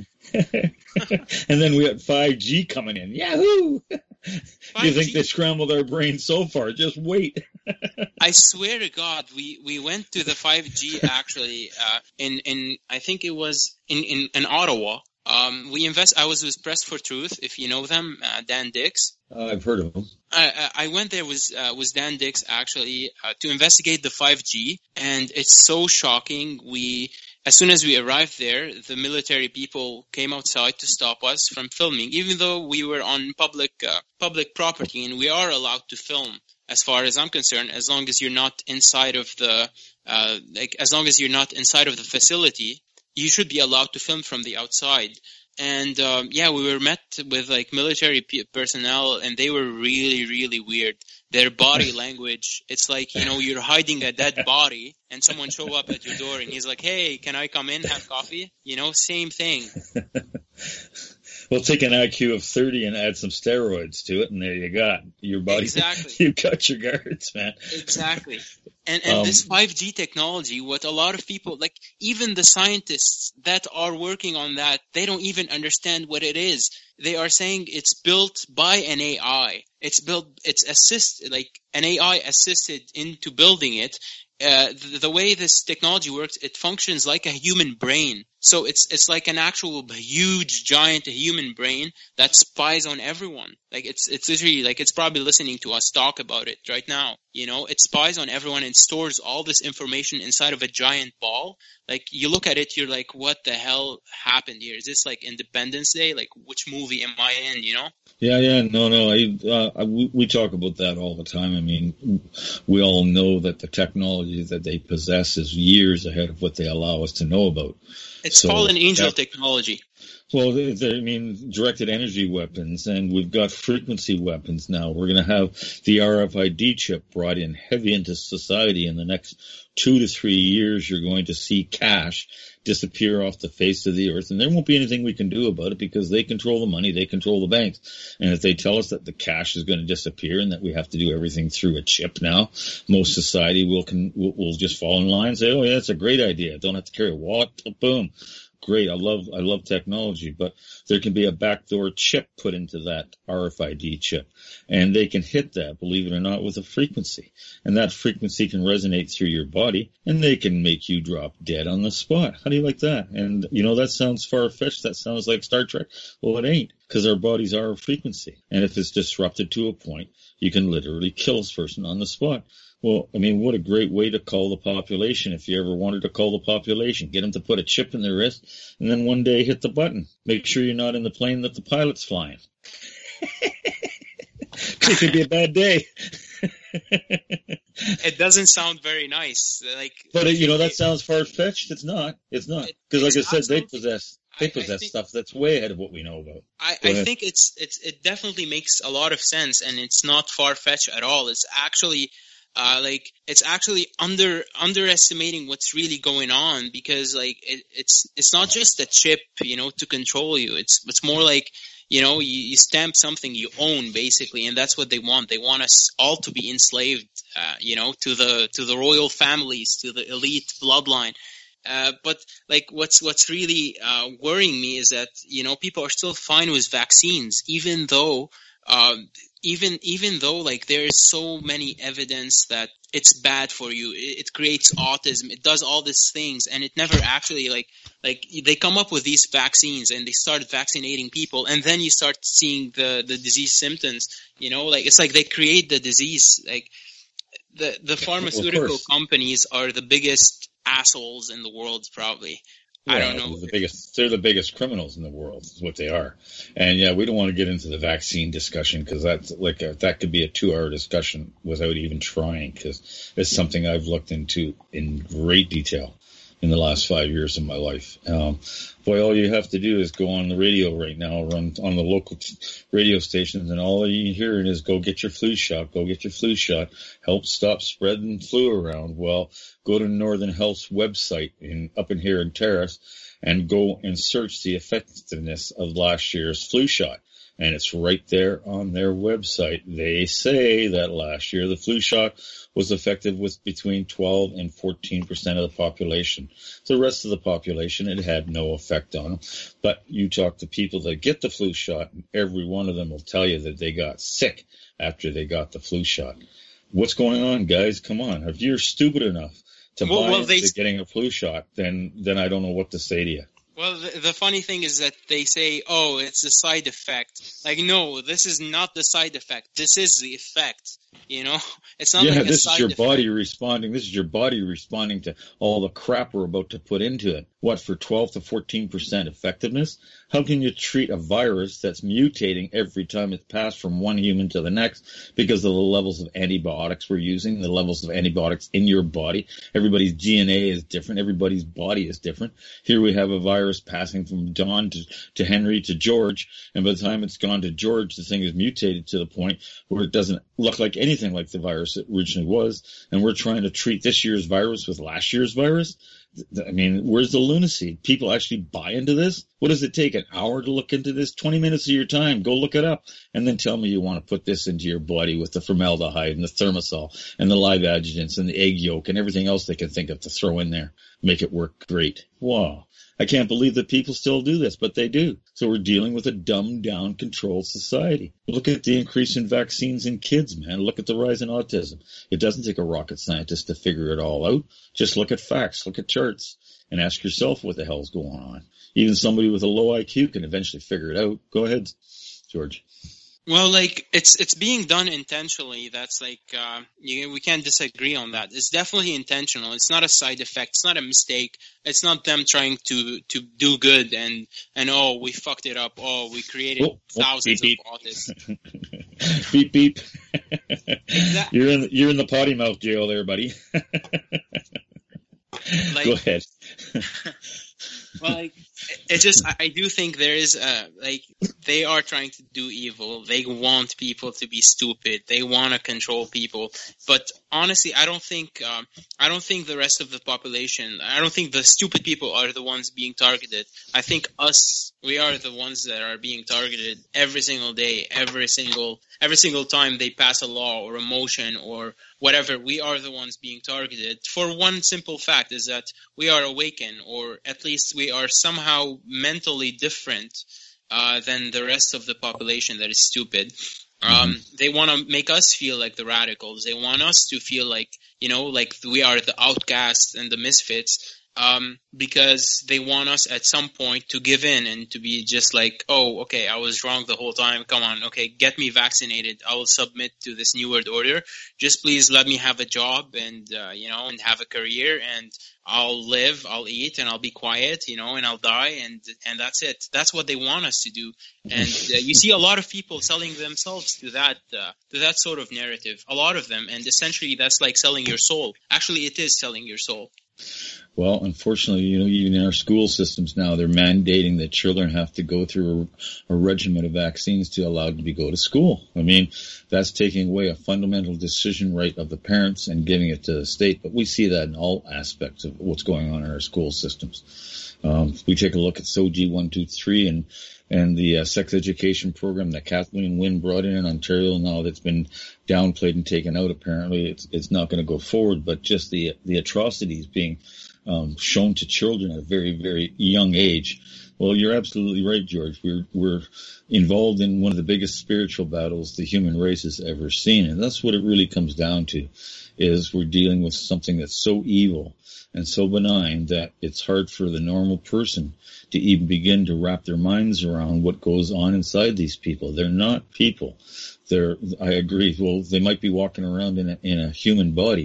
And then we got five G coming in. Yahoo! You think they scrambled our brain so far? Just wait. I swear to God, we, we went to the five G actually uh, in, in, I think it was in, in, in Ottawa. Um, we invest. I was with Press for Truth, if you know them, uh, Dan Dix. Uh, I've heard of them. I, I went there with uh, with Dan Dix actually uh, to investigate the five G, and it's so shocking. We, as soon as we arrived there, the military people came outside to stop us from filming, even though we were on public uh, public property, and we are allowed to film, as far as I'm concerned, as long as you're not inside of the uh, like as long as you're not inside of the facility. You should be allowed to film from the outside. And, um, yeah, we were met with, like, military p- personnel, and they were really, really weird. Their body language, it's like, you know, you're hiding a dead body, and someone show up at your door, and he's like, hey, can I come in, have coffee? You know, same thing. Well, take an I Q of thirty and add some steroids to it, and there you got your body. Exactly. You got your guards, man. Exactly. And and Um, this five G technology, what a lot of people, like even the scientists that are working on that, they don't even understand what it is. They are saying it's built by an A I. It's built, it's assist, like an A I assisted into building it. Uh, the, the way this technology works, it functions like a human brain. So it's it's like an actual huge, giant human brain that spies on everyone. Like it's it's literally like it's probably listening to us talk about it right now. You know, it spies on everyone and stores all this information inside of a giant ball. Like you look at it, you're like, what the hell happened here? Is this like Independence Day? Like which movie am I in? You know? Yeah, yeah, no, no. I, uh, I, we, we talk about that all the time. I mean, we all know that the technology that they possess is years ahead of what they allow us to know about. It's So fallen angel that- technology. Well, they, they, I mean, directed energy weapons, and we've got frequency weapons now. We're going to have the R F I D chip brought in heavy into society in the next two to three years. You're going to see cash disappear off the face of the earth, and there won't be anything we can do about it because they control the money, they control the banks. And if they tell us that the cash is going to disappear and that we have to do everything through a chip now, most society will can will, will just fall in line and say, oh, yeah, that's a great idea. Don't have to carry a wallet. Boom. Great. I love, I love technology, but there can be a backdoor chip put into that R F I D chip, and they can hit that, believe it or not, with a frequency, and that frequency can resonate through your body, and they can make you drop dead on the spot. How do you like that? And you know, that sounds far-fetched. That sounds like Star Trek. Well, it ain't, because our bodies are a frequency, and if it's disrupted to a point, you can literally kill this person on the spot. Well, I mean, what a great way to call the population. If you ever wanted to call the population, get them to put a chip in their wrist and then one day hit the button. Make sure you're not in the plane that the pilot's flying. It could be a bad day. It doesn't sound very nice. Like, But, you know, that sounds far-fetched. It's not. It's not. Because, like I said, they possess they possess think, stuff that's way ahead of what we know about. I, I think it's it's it definitely makes a lot of sense, and it's not far-fetched at all. It's actually... Uh, like it's actually under underestimating what's really going on, because like it, it's it's not just a chip, you know, to control you. It's it's more like, you know, you, you stamp something you own basically, and that's what they want. They want us all to be enslaved, uh, you know, to the to the royal families, to the elite bloodline. Uh, but like what's what's really uh, worrying me is that, you know, people are still fine with vaccines, even though. Um, Even even though like there is so many evidence that it's bad for you, it, it creates autism, it does all these things, and it never actually like like they come up with these vaccines and they start vaccinating people, and then you start seeing the, the disease symptoms. You know, like it's like they create the disease. Like the the pharmaceutical companies are the biggest assholes in the world, probably. I don't know. They're the biggest, they're the biggest criminals in the world, is what they are. And yeah, we don't want to get into the vaccine discussion because that's like a, that could be a two-hour discussion without even trying, because it's something I've looked into in great detail in the last five years of my life. Um, boy, all you have to do is go on the radio right now, run on the local radio stations, and all you're hearing is go get your flu shot, go get your flu shot, help stop spreading flu around. Well, go to Northern Health's website in up in here in Terrace and go and search the effectiveness of last year's flu shot. And it's right there on their website. They say that last year the flu shot was effective with between twelve and fourteen percent of the population. The rest of the population, it had no effect on them. But you talk to people that get the flu shot, and every one of them will tell you that they got sick after they got the flu shot. What's going on, guys? Come on. If you're stupid enough to well, buy well, into they... getting a flu shot, then then I don't know what to say to you. Well, the, the funny thing is that they say, oh, it's a side effect. Like, no, this is not the side effect. This is the effect. You know, it's not yeah, like a this side is your effect. body responding. This is your body responding to all the crap we're about to put into it. What, for twelve to fourteen percent effectiveness? How can you treat a virus that's mutating every time it's passed from one human to the next because of the levels of antibiotics we're using, the levels of antibiotics in your body? Everybody's D N A is different. Everybody's body is different. Here we have a virus passing from Don to, to Henry to George, and by the time it's gone to George, the thing is mutated to the point where it doesn't look like anything like the virus it originally was, and we're trying to treat this year's virus with last year's virus. I mean, where's the lunacy? People actually buy into this? What does it take, an hour to look into this? twenty minutes of your time. Go look it up. And then tell me you want to put this into your body with the formaldehyde and the thimerosal and the live adjuvants and the egg yolk and everything else they can think of to throw in there. Make it work great. Wow. I can't believe that people still do this, but they do. So we're dealing with a dumbed-down, controlled society. Look at the increase in vaccines in kids, man. Look at the rise in autism. It doesn't take a rocket scientist to figure it all out. Just look at facts, look at charts, and ask yourself what the hell's going on. Even somebody with a low I Q can eventually figure it out. Go ahead, George. Well, like, it's it's being done intentionally. That's like, uh, you, we can't disagree on that. It's definitely intentional. It's not a side effect. It's not a mistake. It's not them trying to, to do good and, and, oh, we fucked it up. Oh, we created oh, thousands oh, beep, of autists. Beep, beep. Exactly. You're in, you're in the potty mouth jail there, buddy. Like, go ahead. Well, like, it just, I do think there is, a, like, they are trying to do evil. They want people to be stupid. They want to control people. But honestly, I don't think, um, I don't think the rest of the population, I don't think the stupid people are the ones being targeted. I think us, we are the ones that are being targeted every single day, every single, every single time they pass a law or a motion or whatever. We are the ones being targeted for one simple fact, is that we are awakened, or at least we are somehow mentally different uh, than the rest of the population that is stupid. Um, mm-hmm. They want to make us feel like the radicals. They want us to feel like, you know, like we are the outcasts and the misfits. Um, because they want us at some point to give in and to be just like, oh, okay, I was wrong the whole time. Come on, okay, get me vaccinated. I will submit to this New World Order. Just please let me have a job and, uh, you know, and have a career, and I'll live, I'll eat, and I'll be quiet, you know, and I'll die, and and that's it. That's what they want us to do. And uh, you see a lot of people selling themselves to that uh, to that sort of narrative, a lot of them, and essentially that's like selling your soul. Actually, it is selling your soul. Well, unfortunately, you know, even in our school systems now, they're mandating that children have to go through a, a regimen of vaccines to allow them to go to school. I mean, that's taking away a fundamental decision right of the parents and giving it to the state. But we see that in all aspects of what's going on in our school systems. Um, we take a look at S O G one two three and and the uh, sex education program that Kathleen Wynne brought in in Ontario now that's been downplayed and taken out. Apparently, it's it's not going to go forward. But just the the atrocities being Um, shown to children at a very, very young age. Well, you're absolutely right, George. We're, we're involved in one of the biggest spiritual battles the human race has ever seen. And that's what it really comes down to, is we're dealing with something that's so evil and so benign that it's hard for the normal person to even begin to wrap their minds around what goes on inside these people. They're not people. They're, I agree. Well, they might be walking around in a, in a human body,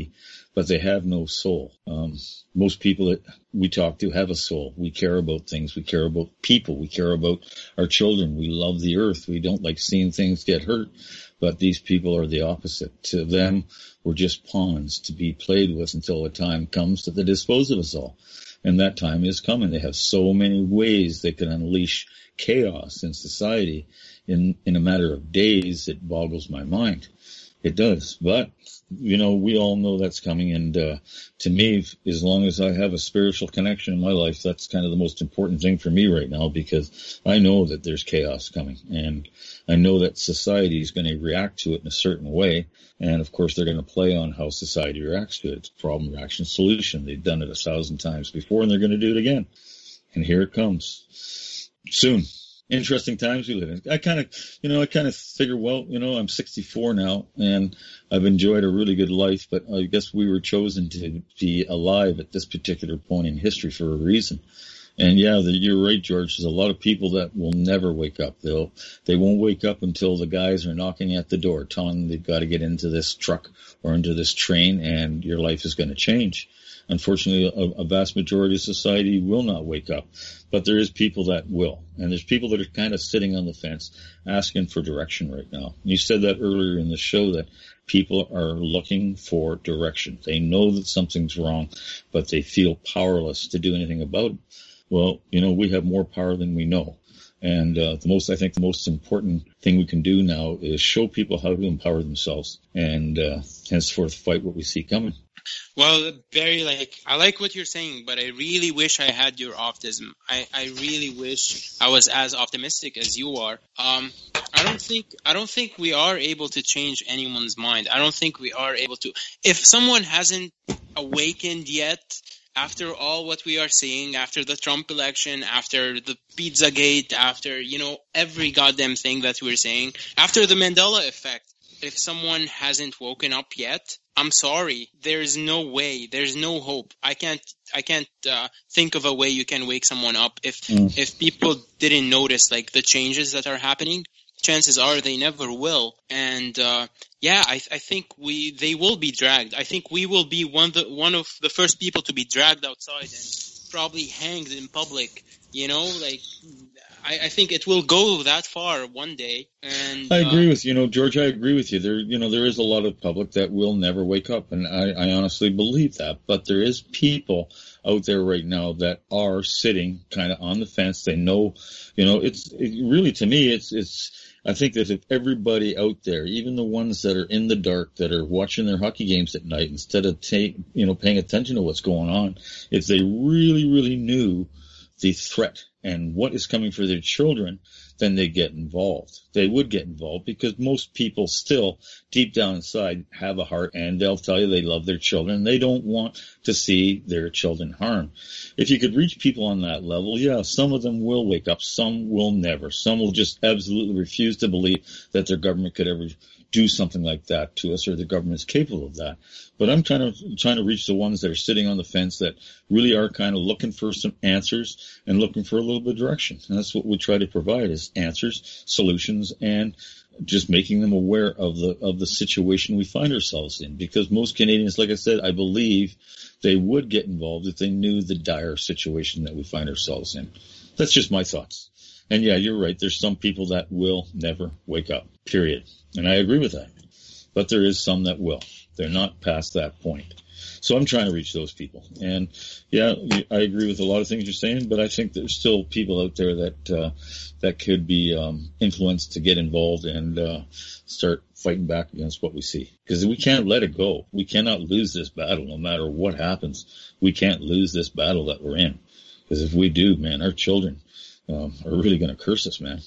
but they have no soul. Um, most people that we talk to have a soul. We care about things. We care about people. We care about our children. We love the earth. We don't like seeing things get hurt. But these people are the opposite. To them, we're just pawns to be played with until a time comes that they dispose of us all. And that time is coming. They have so many ways they can unleash chaos in society in, in a matter of days. It boggles my mind. It does. But, you know, we all know that's coming. And uh, to me, as long as I have a spiritual connection in my life, that's kind of the most important thing for me right now, because I know that there's chaos coming. And I know that society is going to react to it in a certain way. And, of course, they're going to play on how society reacts to it. It's problem, reaction, solution. They've done it a thousand times before, and they're going to do it again. And here it comes. Soon. Interesting times we live in. I kind of, you know, I kind of figure, well, you know, I'm sixty-four now, and I've enjoyed a really good life, but I guess we were chosen to be alive at this particular point in history for a reason. And yeah, the, you're right, George. There's a lot of people that will never wake up. They'll, they won't wake up until the guys are knocking at the door, telling them they've got to get into this truck or into this train, and your life is going to change. Unfortunately, a, a vast majority of society will not wake up, but there is people that will. And there's people that are kind of sitting on the fence asking for direction right now. You said that earlier in the show, that people are looking for direction. They know that something's wrong, but they feel powerless to do anything about it. Well, you know, we have more power than we know. And uh, the most, I think the most important thing we can do now is show people how to empower themselves and uh, henceforth fight what we see coming. Well, Barry, like, I like what you're saying, but I really wish I had your optimism. I, I really wish I was as optimistic as you are. Um, I don't think, I don't think we are able to change anyone's mind. I don't think we are able to. If someone hasn't awakened yet, after all what we are seeing, after the Trump election, after the Pizzagate, after, you know, every goddamn thing that we're saying, after the Mandela effect, if someone hasn't woken up yet, I'm sorry. There's no way. There's no hope. I can't. I can't uh, think of a way you can wake someone up. If mm. if people didn't notice like the changes that are happening, chances are they never will. And uh, yeah, I, I think we they will be dragged. I think we will be one the one of the first people to be dragged outside and probably hanged in public. You know, like. I, I think it will go that far one day. And I agree uh, with you know, George. I agree with you. There, you know, there is a lot of public that will never wake up, and I, I honestly believe that. But there is people out there right now that are sitting kind of on the fence. They know, you know, it's it really to me, it's it's. I think that if everybody out there, even the ones that are in the dark, that are watching their hockey games at night instead of ta- you know paying attention to what's going on, if they really, really knew the threat and what is coming for their children, then they get involved. They would get involved because most people still, deep down inside, have a heart, and they'll tell you they love their children. They don't want to see their children harmed. If you could reach people on that level, yeah, some of them will wake up. Some will never. Some will just absolutely refuse to believe that their government could ever do something like that to us, or the government's capable of that. But I'm kind of trying to reach the ones that are sitting on the fence that really are kind of looking for some answers and looking for a little bit of direction. And that's what we try to provide, is answers, solutions, and just making them aware of the of the situation we find ourselves in. Because most Canadians, like I said, I believe they would get involved if they knew the dire situation that we find ourselves in. That's just my thoughts. And yeah, you're right. There's some people that will never wake up, period. And I agree with that. But there is some that will. They're not past that point. So I'm trying to reach those people. And yeah, I agree with a lot of things you're saying, but I think there's still people out there that, uh, that could be, um, influenced to get involved and, uh, start fighting back against what we see. Because we can't let it go. We cannot lose this battle no matter what happens. We can't lose this battle that we're in. Because if we do, man, our children, um, are really going to curse us, man.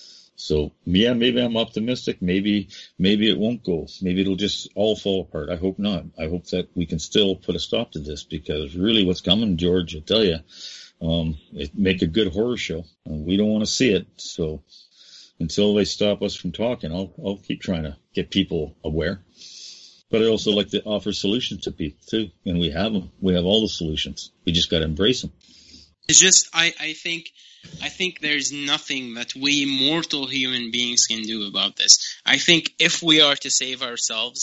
So, yeah, maybe I'm optimistic. Maybe, maybe it won't go. Maybe it'll just all fall apart. I hope not. I hope that we can still put a stop to this, because really what's coming, George, I tell you, um, it make a good horror show. And we don't want to see it. So until they stop us from talking, I'll, I'll keep trying to get people aware. But I also like to offer solutions to people too. And we have them. We have all the solutions. We just got to embrace them. It's just, I, I think, I think there's nothing that we mortal human beings can do about this. I think if we are to save ourselves,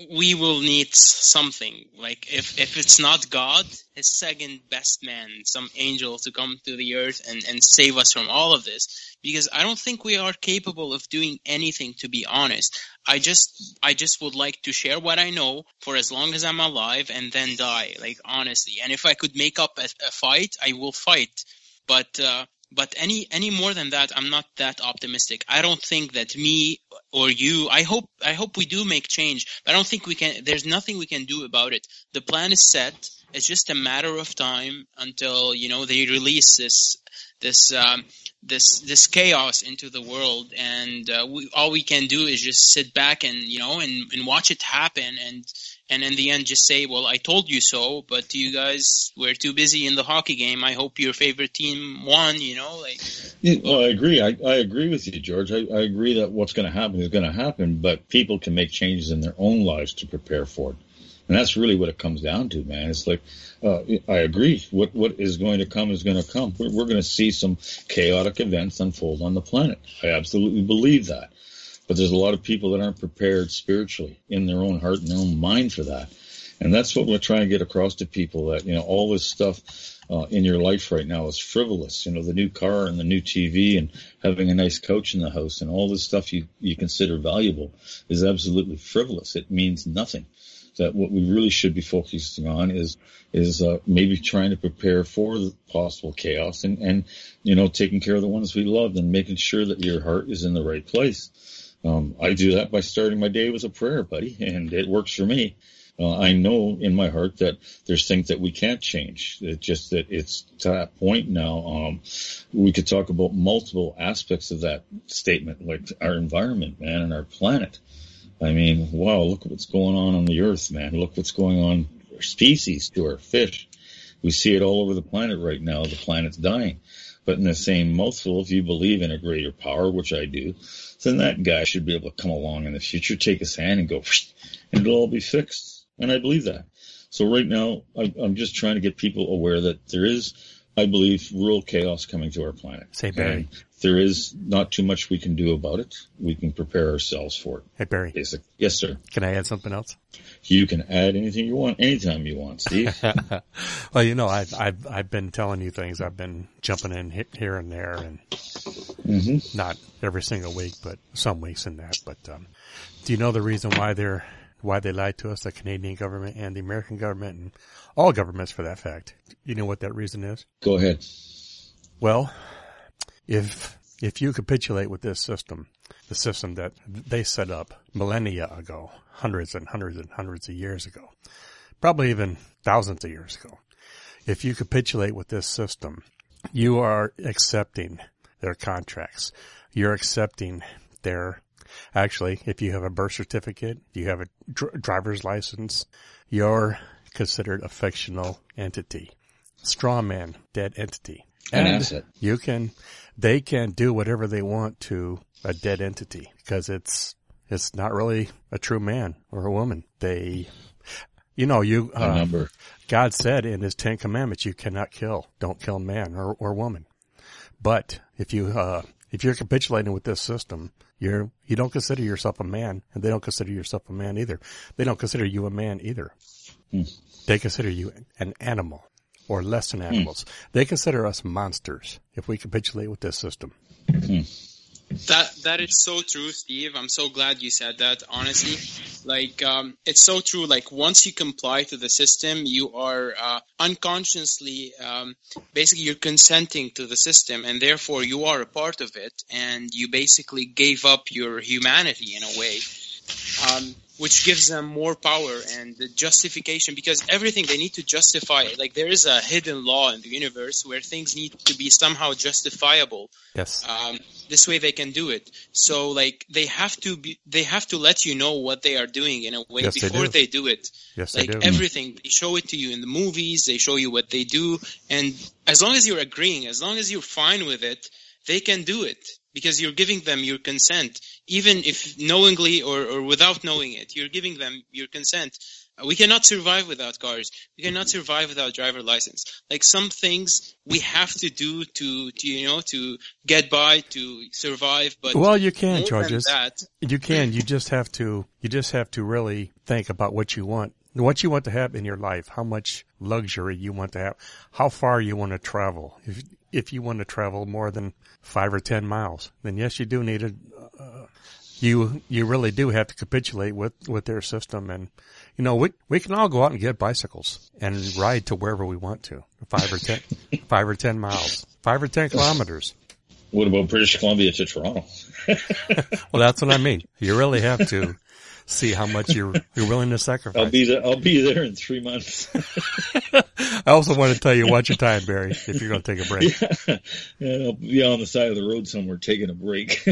we will need something. Like, if, if it's not God, his second best man, some angel to come to the earth and, and save us from all of this. Because I don't think we are capable of doing anything, to be honest. I just I just would like to share what I know for as long as I'm alive and then die, like, honestly. And if I could make up a, a fight, I will fight. But uh, but any any more than that, I'm not that optimistic. I don't think that me or you, I hope I hope we do make change, but I don't think we can. There's nothing we can do about it. The plan is set. It's just a matter of time until, you know, they release this this um, this this chaos into the world, and uh, we, all we can do is just sit back and, you know, and, and watch it happen, and and in the end just say, well, I told you so, but you guys were too busy in the hockey game. I hope your favorite team won, you know, like. Yeah, well, I agree. I, I agree with you, George. I, I agree that what's going to happen is going to happen, but people can make changes in their own lives to prepare for it. And that's really what it comes down to, man. It's like, uh, I agree. What what is going to come is going to come. We're, we're going to see some chaotic events unfold on the planet. I absolutely believe that. But there's a lot of people that aren't prepared spiritually in their own heart and their own mind for that. And that's what we're trying to get across to people, that, you know, all this stuff uh, in your life right now is frivolous. You know, the new car and the new T V and having a nice couch in the house and all this stuff you, you consider valuable is absolutely frivolous. It means nothing. That what we really should be focusing on is is uh, maybe trying to prepare for the possible chaos and, and, you know, taking care of the ones we love and making sure that your heart is in the right place. Um, I do that by starting my day with a prayer, buddy, and it works for me. Uh, I know in my heart that there's things that we can't change. It's just that it's to that point now. Um, we could talk about multiple aspects of that statement, like our environment, man, and our planet. I mean, wow, look what's going on on the earth, man. Look what's going on to our species, to our fish. We see it all over the planet right now. The planet's dying. But in the same mouthful, if you believe in a greater power, which I do, then that guy should be able to come along in the future, take his hand and go, and it'll all be fixed. And I believe that. So right now, I, I'm just trying to get people aware that there is, I believe, real chaos coming to our planet. Say, Barry. And there is not too much we can do about it. We can prepare ourselves for it. Hey, Barry. Basic. Yes, sir. Can I add something else? You can add anything you want, anytime you want, Steve. Well, you know, I've, I've, I've been telling you things. I've been jumping in here and there, and mm-hmm. not every single week, but some weeks in that. But um, do you know the reason why they're why they lied to us, the Canadian government and the American government and all governments for that fact? You know what that reason is? Go ahead. Well, if if you capitulate with this system, the system that they set up millennia ago, hundreds and hundreds and hundreds of years ago, probably even thousands of years ago, if you capitulate with this system, you are accepting their contracts. You're accepting their, actually, if you have a birth certificate, you have a dr- driver's license, you're considered a fictional entity. Straw man, dead entity. An And asset. you can, they can do whatever they want to a dead entity because it's, it's not really a true man or a woman. They, you know, you, uh, number. God said in his Ten Commandments, you cannot kill. Don't kill man or, or woman. But if you, uh, if you're capitulating with this system, you're, you don't consider yourself a man, and they don't consider yourself a man either. They don't consider you a man either. Hmm. They consider you an animal or less than animals. Hmm. They consider us monsters if we capitulate with this system. Hmm. That that is so true, Steve. I'm so glad you said that, honestly. Like, um, it's so true. Like, once you comply to the system, you are uh, unconsciously, um, basically, you're consenting to the system, and therefore you are a part of it, and you basically gave up your humanity in a way, um, which gives them more power and the justification, because everything they need to justify. Like, there is a hidden law in the universe where things need to be somehow justifiable. Yes. Um, this way they can do it. So, like, they have to be, they have to let you know what they are doing in a way Yes, before they they do. do. it. Yes, like they do. everything, they show it to you in the movies. They show you what they do, and as long as you're agreeing, as long as you're fine with it, they can do it because you're giving them your consent, even if knowingly or, or without knowing it. You're giving them your consent. We cannot survive without cars. We cannot survive without driver license. Like some things we have to do to, to you know, to get by, to survive. But well, you can, more Georges. than that, you can. You just have to. You just have to really think about what you want, what you want to have in your life, how much luxury you want to have, how far you want to travel. If if you want to travel more than five or ten miles, then yes, you do need a. Uh, you you really do have to capitulate with with their system. And you know, we we can all go out and get bicycles and ride to wherever we want to, five or ten, five or ten miles, five or ten kilometers. What about British Columbia to Toronto? Well, that's what I mean. You really have to see how much you're you're willing to sacrifice. I'll be there. I'll be there in three months. I also want to tell you, watch your time, Barry, if you're going to take a break. Yeah, yeah, I'll be on the side of the road somewhere taking a break.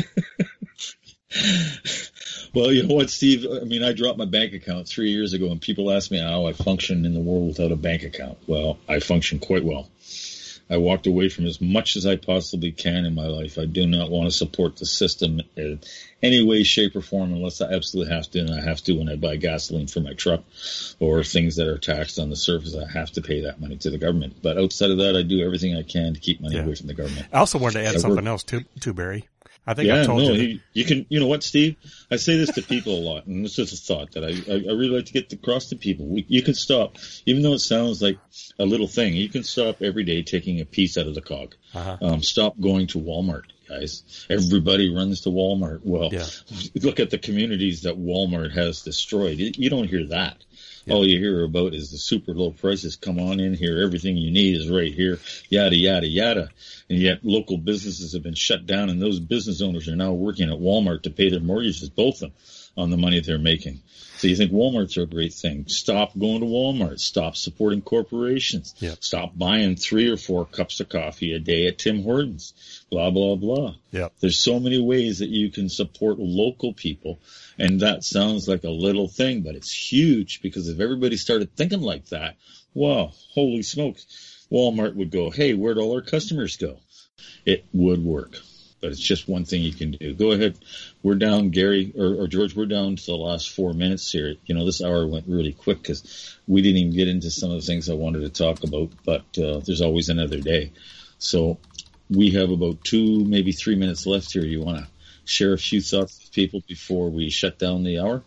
Well, you know what, Steve? I mean, I dropped my bank account three years ago, and people ask me how I function in the world without a bank account. Well, I function quite well. I walked away from as much as I possibly can in my life. I do not want to support the system in any way, shape, or form unless I absolutely have to, and I have to when I buy gasoline for my truck or things that are taxed on the surface. I have to pay that money to the government. But outside of that, I do everything I can to keep money yeah. away from the government. I also wanted to add I something work. else too, too, Barry. I think yeah, I told no, you. You, you can, you know what, Steve? I say this to people a lot, and this is a thought that I, I, I really like to get across to people. We, you can stop, even though it sounds like a little thing, you can stop every day taking a piece out of the cog. Uh-huh. Um, stop going to Walmart, guys. Everybody runs to Walmart. Well, yeah. Look at the communities that Walmart has destroyed. You don't hear that. Yeah. All you hear about is the super low prices. Come on in here. Everything you need is right here. Yada, yada, yada. And yet local businesses have been shut down, and those business owners are now working at Walmart to pay their mortgages, both of them, on the money they're making. So you think Walmart's a great thing. Stop going to Walmart. Stop supporting corporations. Yep. Stop buying three or four cups of coffee a day at Tim Hortons. Blah, blah, blah. Yep. There's so many ways that you can support local people. And that sounds like a little thing, but it's huge, because if everybody started thinking like that, wow, holy smokes, Walmart would go, hey, where'd all our customers go? It would work. But it's just one thing you can do. Go ahead. We're down, Gary, or, or George, we're down to the last four minutes here. You know, this hour went really quick because we didn't even get into some of the things I wanted to talk about, but uh, there's always another day. So we have about two, maybe three minutes left here. You want to share a few thoughts with people before we shut down the hour?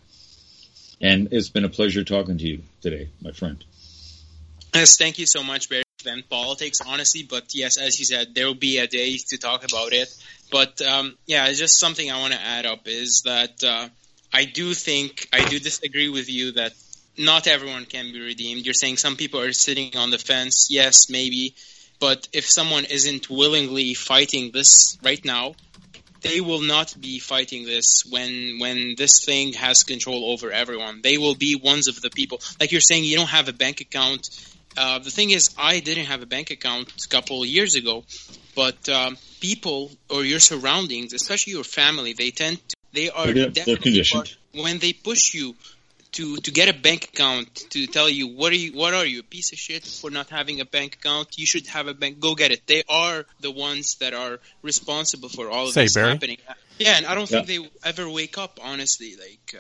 And it's been a pleasure talking to you today, my friend. Yes, thank you so much, Barry. Than politics, honestly, but yes, as you said, there will be a day to talk about it. But um, yeah, it's just something I want to add up is that uh, I do think, I do disagree with you that not everyone can be redeemed. You're saying some people are sitting on the fence. Yes, maybe. But if someone isn't willingly fighting this right now, they will not be fighting this when when this thing has control over everyone. They will be ones of the people. Like you're saying, you don't have a bank account. Uh, the thing is, I didn't have a bank account a couple of years ago, but um, people or your surroundings, especially your family, they tend to, they are they're, they're conditioned. When they push you to, to get a bank account, to tell you, what are you, what are you, a piece of shit for not having a bank account? You should have a bank, go get it. They are the ones that are responsible for all of Say, this Barry? happening. Yeah, and I don't yeah. think they ever wake up, honestly. Like,